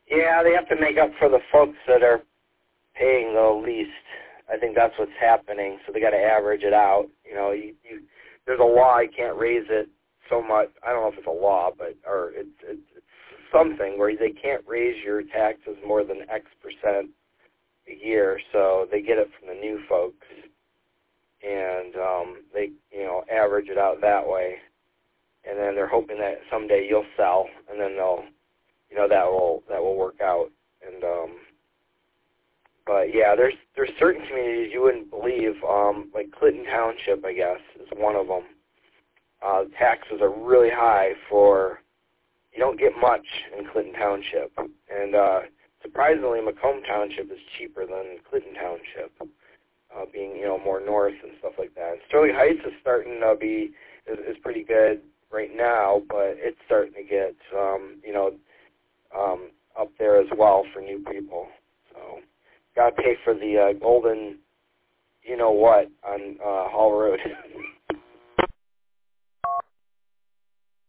Yeah, they have to make up for the folks that are paying the least. I think that's what's happening. So they got to average it out. You know, there's a law you can't raise it so much. I don't know if it's a law, but it's something where they can't raise your taxes more than X percent a year. So they get it from the new folks, and they average it out that way. And then they're hoping that someday you'll sell, and then they'll that will work out. And but yeah, there's certain communities you wouldn't believe, like Clinton Township, I guess, is one of them. Taxes are really high for, you don't get much in Clinton Township. And surprisingly, Macomb Township is cheaper than Clinton Township, being, more north and stuff like that. And Sterling Heights is starting to be, is pretty good right now, but it's starting to get, up there as well for new people. So, got to pay for the golden, on Hall Road.